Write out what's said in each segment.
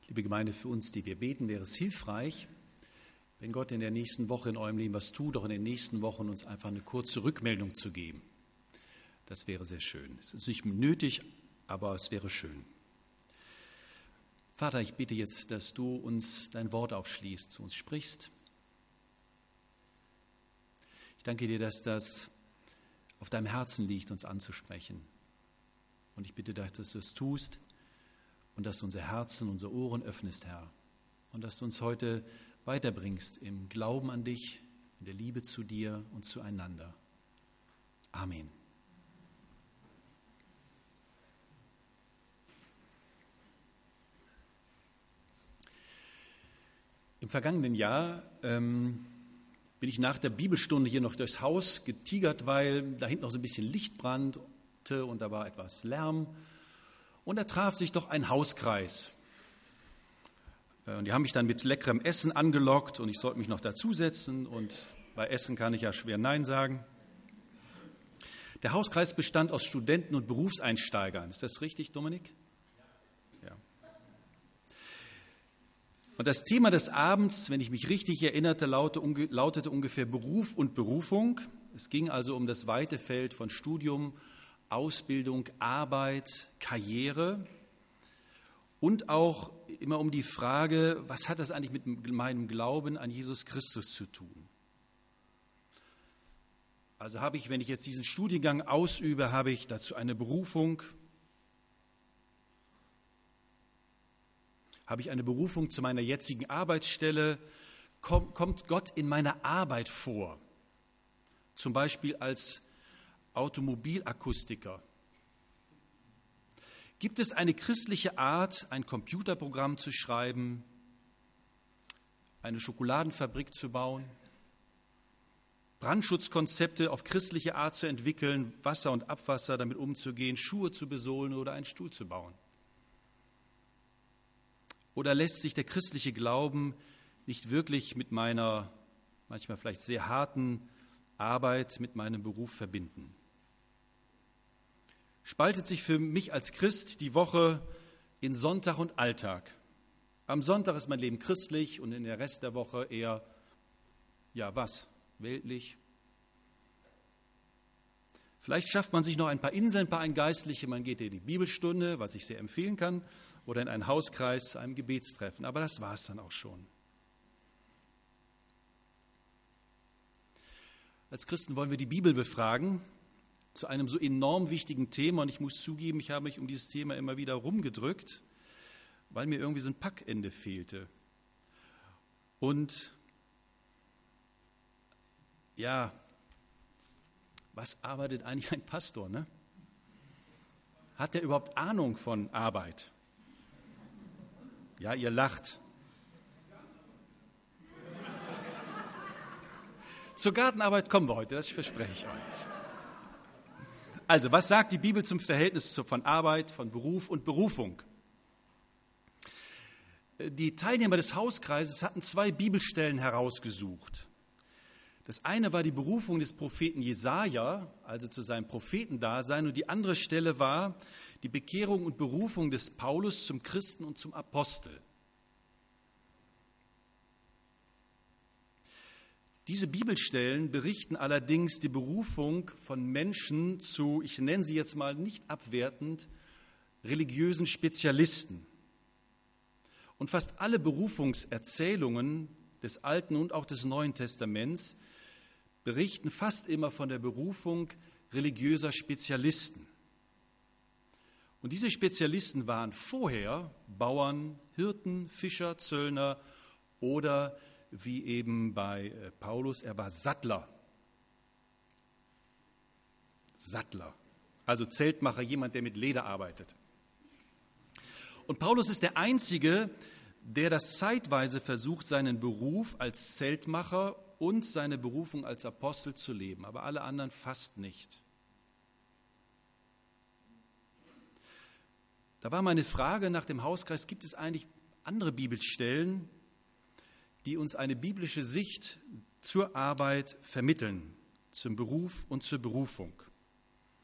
Liebe Gemeinde, für uns, die wir beten, wäre es hilfreich, wenn Gott in der nächsten Woche in eurem Leben was tut, auch in den nächsten Wochen uns einfach eine kurze Rückmeldung zu geben. Das wäre sehr schön. Es ist nicht nötig, aber es wäre schön. Vater, ich bitte jetzt, dass du uns dein Wort aufschließt, zu uns sprichst. Ich danke dir, dass das auf deinem Herzen liegt, uns anzusprechen. Und ich bitte dich, dass du es tust und dass du unser Herzen, unsere Ohren öffnest, Herr. Und dass du uns heute weiterbringst im Glauben an dich, in der Liebe zu dir und zueinander. Amen. Im vergangenen Jahr bin ich nach der Bibelstunde hier noch durchs Haus getigert, weil da hinten noch so ein bisschen Licht brannte und da war etwas Lärm. Und da traf sich doch ein Hauskreis. Und die haben mich dann mit leckerem Essen angelockt und ich sollte mich noch dazusetzen. Und bei Essen kann ich ja schwer Nein sagen. Der Hauskreis bestand aus Studenten und Berufseinsteigern. Ist das richtig, Dominik? Ja. Und das Thema des Abends, wenn ich mich richtig erinnerte, lautete ungefähr Beruf und Berufung. Es ging also um das weite Feld von Studium, Ausbildung, Arbeit, Karriere und auch immer um die Frage, was hat das eigentlich mit meinem Glauben an Jesus Christus zu tun? Also habe ich, wenn ich jetzt diesen Studiengang ausübe, habe ich dazu eine Berufung? Habe ich eine Berufung zu meiner jetzigen Arbeitsstelle? Kommt Gott in meiner Arbeit vor? Zum Beispiel als Automobilakustiker. Gibt es eine christliche Art, ein Computerprogramm zu schreiben, eine Schokoladenfabrik zu bauen, Brandschutzkonzepte auf christliche Art zu entwickeln, Wasser und Abwasser damit umzugehen, Schuhe zu besohlen oder einen Stuhl zu bauen? Oder lässt sich der christliche Glauben nicht wirklich mit meiner manchmal vielleicht sehr harten Arbeit, mit meinem Beruf verbinden? Spaltet sich für mich als Christ die Woche in Sonntag und Alltag. Am Sonntag ist mein Leben christlich und in der Rest der Woche eher, weltlich. Vielleicht schafft man sich noch ein paar Inseln, ein paar Geistliche, man geht in die Bibelstunde, was ich sehr empfehlen kann, oder in einen Hauskreis zu einem Gebetstreffen. Aber das war es dann auch schon. Als Christen wollen wir die Bibel befragen zu einem so enorm wichtigen Thema. Und ich muss zugeben, ich habe mich um dieses Thema immer wieder rumgedrückt, weil mir irgendwie so ein Packende fehlte. Und ja, was arbeitet eigentlich ein Pastor, ne? Hat der überhaupt Ahnung von Arbeit? Ja, ihr lacht. Zur Gartenarbeit kommen wir heute, das verspreche ich euch. Also, was sagt die Bibel zum Verhältnis von Arbeit, von Beruf und Berufung? Die Teilnehmer des Hauskreises hatten 2 Bibelstellen herausgesucht. Das eine war die Berufung des Propheten Jesaja, also zu seinem Prophetendasein, und die andere Stelle war die Bekehrung und Berufung des Paulus zum Christen und zum Apostel. Diese Bibelstellen berichten allerdings die Berufung von Menschen zu, ich nenne sie jetzt mal nicht abwertend, religiösen Spezialisten. Und fast alle Berufungserzählungen des Alten und auch des Neuen Testaments berichten fast immer von der Berufung religiöser Spezialisten. Und diese Spezialisten waren vorher Bauern, Hirten, Fischer, Zöllner oder wie eben bei Paulus, er war Sattler. Sattler, also Zeltmacher, jemand, der mit Leder arbeitet. Und Paulus ist der Einzige, der das zeitweise versucht, seinen Beruf als Zeltmacher und seine Berufung als Apostel zu leben, aber alle anderen fast nicht. Da war meine Frage nach dem Hauskreis, gibt es eigentlich andere Bibelstellen, die uns eine biblische Sicht zur Arbeit vermitteln, zum Beruf und zur Berufung?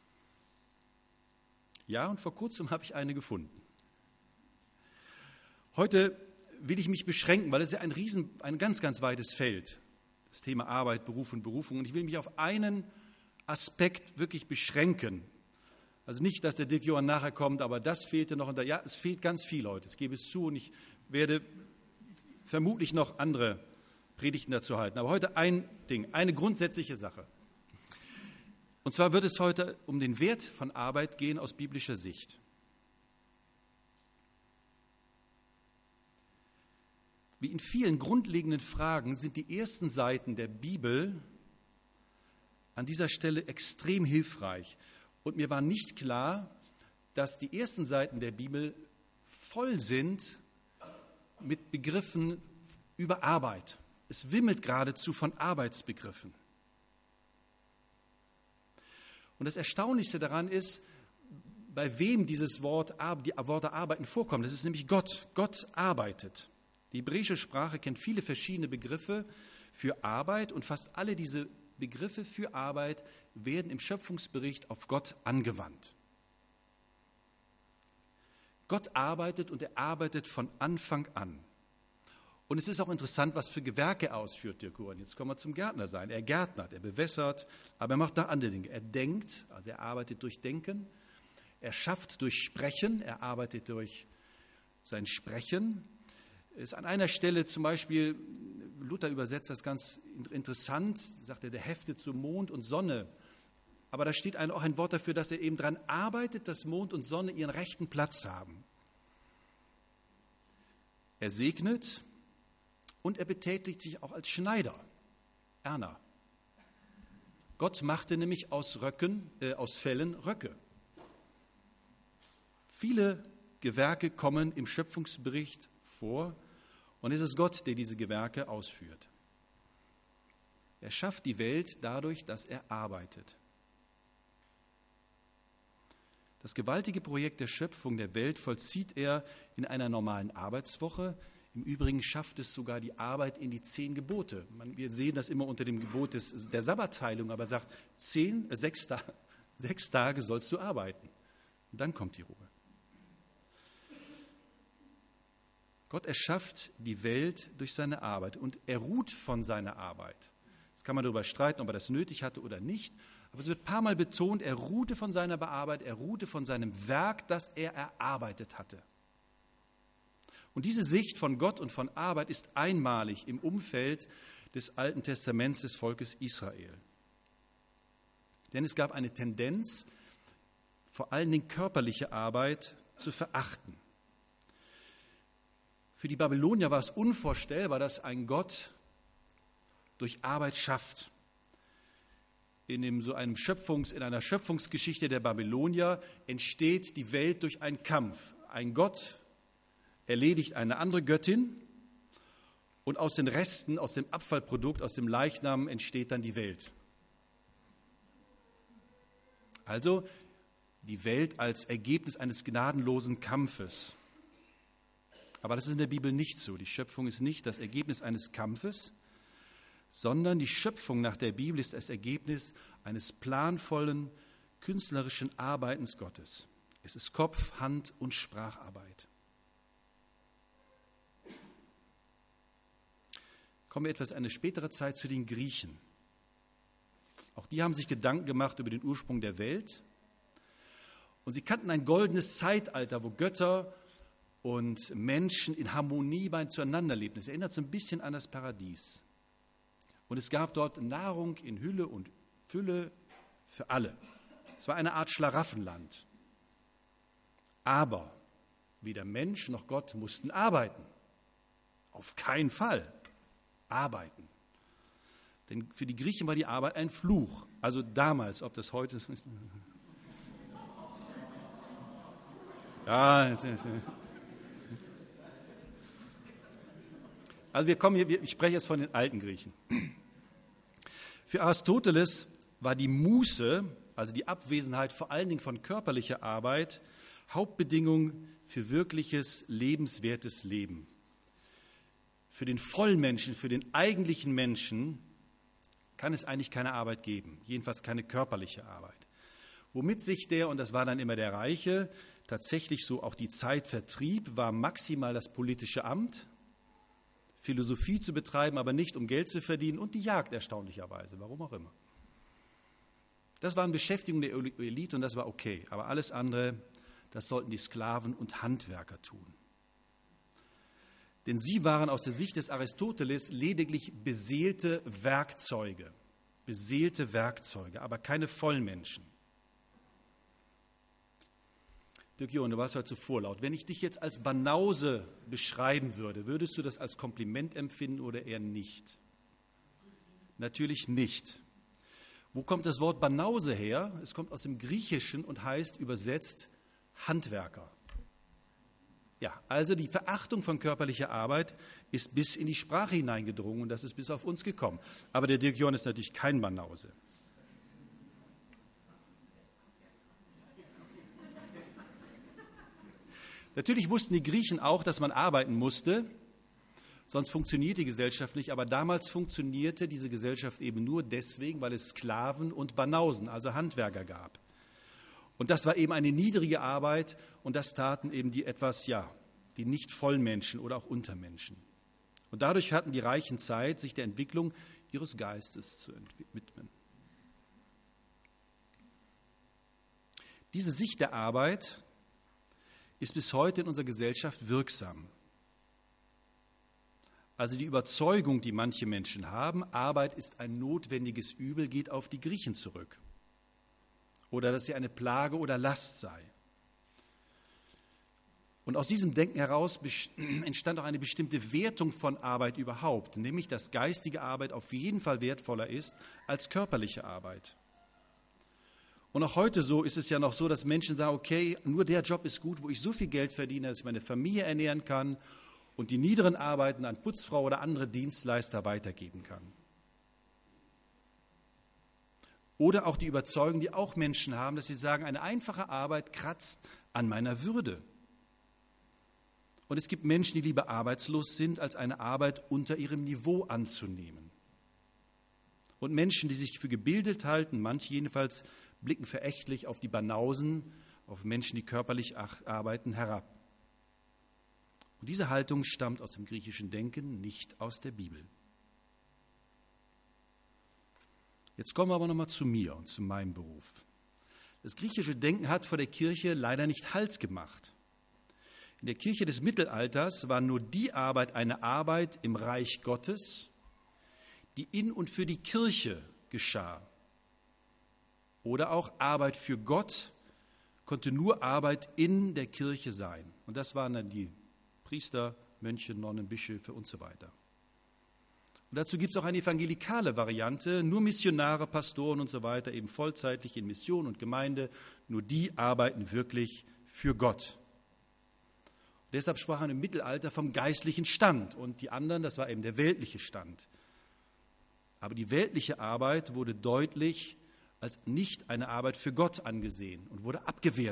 Ja, und vor kurzem habe ich eine gefunden. Heute will ich mich beschränken, weil es ja ein ganz, ganz weites Feld, das Thema Arbeit, Beruf und Berufung. Und ich will mich auf einen Aspekt wirklich beschränken. Also nicht, dass der Dirk Johann nachher kommt, aber das fehlte noch. Ja, es fehlt ganz viel heute, ich gebe es zu, und ich werde vermutlich noch andere Predigten dazu halten. Aber heute ein Ding, eine grundsätzliche Sache. Und zwar wird es heute um den Wert von Arbeit gehen aus biblischer Sicht. Wie in vielen grundlegenden Fragen sind die ersten Seiten der Bibel an dieser Stelle extrem hilfreich. Und mir war nicht klar, dass die ersten Seiten der Bibel voll sind mit Begriffen über Arbeit. Es wimmelt geradezu von Arbeitsbegriffen. Und das Erstaunlichste daran ist, bei wem die Worte arbeiten vorkommen. Das ist nämlich Gott. Gott arbeitet. Die hebräische Sprache kennt viele verschiedene Begriffe für Arbeit und fast alle diese Begriffe für Arbeit werden im Schöpfungsbericht auf Gott angewandt. Gott arbeitet und er arbeitet von Anfang an. Und es ist auch interessant, was für Gewerke er ausführt, Dirk Johann. Jetzt kommen wir zum Gärtner sein. Er gärtnert, er bewässert, aber er macht noch andere Dinge. Er denkt, also er arbeitet durch Denken. Er schafft durch Sprechen, er arbeitet durch sein Sprechen. Ist an einer Stelle zum Beispiel, Luther übersetzt das ganz interessant, sagt er, der heftet zu Mond und Sonne. Aber da steht auch ein Wort dafür, dass er eben daran arbeitet, dass Mond und Sonne ihren rechten Platz haben. Er segnet und er betätigt sich auch als Schneider, Erner. Gott machte nämlich aus Fellen Röcke. Viele Gewerke kommen im Schöpfungsbericht vor und es ist Gott, der diese Gewerke ausführt. Er schafft die Welt dadurch, dass er arbeitet. Das gewaltige Projekt der Schöpfung der Welt vollzieht er in einer normalen Arbeitswoche. Im Übrigen schafft es sogar die Arbeit in die 10 Gebote. Wir sehen das immer unter dem Gebot der Sabbatteilung, aber er sagt, 6 Tage sollst du arbeiten. Und dann kommt die Ruhe. Gott erschafft die Welt durch seine Arbeit und er ruht von seiner Arbeit. Jetzt kann man darüber streiten, ob er das nötig hatte oder nicht, aber es wird ein paar Mal betont, er ruhte von seiner Arbeit, er ruhte von seinem Werk, das er erarbeitet hatte. Und diese Sicht von Gott und von Arbeit ist einmalig im Umfeld des Alten Testaments des Volkes Israel. Denn es gab eine Tendenz, vor allen Dingen körperliche Arbeit zu verachten. Für die Babylonier war es unvorstellbar, dass ein Gott durch Arbeit schafft. In einer Schöpfungsgeschichte der Babylonier entsteht die Welt durch einen Kampf. Ein Gott erledigt eine andere Göttin und aus den Resten, aus dem Abfallprodukt, aus dem Leichnam entsteht dann die Welt. Also die Welt als Ergebnis eines gnadenlosen Kampfes. Aber das ist in der Bibel nicht so. Die Schöpfung ist nicht das Ergebnis eines Kampfes, sondern die Schöpfung nach der Bibel ist das Ergebnis eines planvollen, künstlerischen Arbeitens Gottes. Es ist Kopf-, Hand- und Spracharbeit. Kommen wir etwas eine spätere Zeit zu den Griechen. Auch die haben sich Gedanken gemacht über den Ursprung der Welt. Und sie kannten ein goldenes Zeitalter, wo Götter und Menschen in Harmonie zueinander lebten. Es erinnert so ein bisschen an das Paradies. Und es gab dort Nahrung in Hülle und Fülle für alle. Es war eine Art Schlaraffenland. Aber weder Mensch noch Gott mussten arbeiten. Auf keinen Fall arbeiten. Denn für die Griechen war die Arbeit ein Fluch. Also damals, ob das heute ist. Ja, also ich spreche jetzt von den alten Griechen. Für Aristoteles war die Muße, also die Abwesenheit vor allen Dingen von körperlicher Arbeit, Hauptbedingung für wirkliches, lebenswertes Leben. Für den Vollmenschen, für den eigentlichen Menschen kann es eigentlich keine Arbeit geben, jedenfalls keine körperliche Arbeit. Womit sich und das war dann immer der Reiche, tatsächlich so auch die Zeitvertrieb, war maximal das politische Amt, Philosophie zu betreiben, aber nicht um Geld zu verdienen, und die Jagd erstaunlicherweise, warum auch immer. Das waren Beschäftigungen der Elite und das war okay, aber alles andere, das sollten die Sklaven und Handwerker tun. Denn sie waren aus der Sicht des Aristoteles lediglich beseelte Werkzeuge, aber keine Vollmenschen. Dirk Johann, du warst heute zu vorlaut. Wenn ich dich jetzt als Banause beschreiben würde, würdest du das als Kompliment empfinden oder eher nicht? Natürlich nicht. Wo kommt das Wort Banause her? Es kommt aus dem Griechischen und heißt übersetzt Handwerker. Ja, also die Verachtung von körperlicher Arbeit ist bis in die Sprache hineingedrungen und das ist bis auf uns gekommen. Aber der Dirk Johann ist natürlich kein Banause. Natürlich wussten die Griechen auch, dass man arbeiten musste, sonst funktioniert die Gesellschaft nicht. Aber damals funktionierte diese Gesellschaft eben nur deswegen, weil es Sklaven und Banausen, also Handwerker gab. Und das war eben eine niedrige Arbeit und das taten eben die die nicht Vollmenschen oder auch Untermenschen. Und dadurch hatten die Reichen Zeit, sich der Entwicklung ihres Geistes zu widmen. Diese Sicht der Arbeit ist bis heute in unserer Gesellschaft wirksam. Also die Überzeugung, die manche Menschen haben, Arbeit ist ein notwendiges Übel, geht auf die Griechen zurück. Oder dass sie eine Plage oder Last sei. Und aus diesem Denken heraus entstand auch eine bestimmte Wertung von Arbeit überhaupt, nämlich dass geistige Arbeit auf jeden Fall wertvoller ist als körperliche Arbeit. Und auch heute so ist es ja noch so, dass Menschen sagen, okay, nur der Job ist gut, wo ich so viel Geld verdiene, dass ich meine Familie ernähren kann und die niederen Arbeiten an Putzfrau oder andere Dienstleister weitergeben kann. Oder auch die Überzeugung, die auch Menschen haben, dass sie sagen, eine einfache Arbeit kratzt an meiner Würde. Und es gibt Menschen, die lieber arbeitslos sind, als eine Arbeit unter ihrem Niveau anzunehmen. Und Menschen, die sich für gebildet halten, manche jedenfalls, blicken verächtlich auf die Banausen, auf Menschen, die körperlich arbeiten, herab. Und diese Haltung stammt aus dem griechischen Denken, nicht aus der Bibel. Jetzt kommen wir aber nochmal zu mir und zu meinem Beruf. Das griechische Denken hat vor der Kirche leider nicht Halt gemacht. In der Kirche des Mittelalters war nur die Arbeit eine Arbeit im Reich Gottes, die in und für die Kirche geschah. Oder auch Arbeit für Gott konnte nur Arbeit in der Kirche sein. Und das waren dann die Priester, Mönche, Nonnen, Bischöfe und so weiter. Und dazu gibt es auch eine evangelikale Variante, nur Missionare, Pastoren und so weiter, eben vollzeitlich in Mission und Gemeinde, nur die arbeiten wirklich für Gott. Und deshalb sprach man im Mittelalter vom geistlichen Stand und die anderen, das war eben der weltliche Stand. Aber die weltliche Arbeit wurde deutlich als nicht eine Arbeit für Gott angesehen und wurde abgewertet.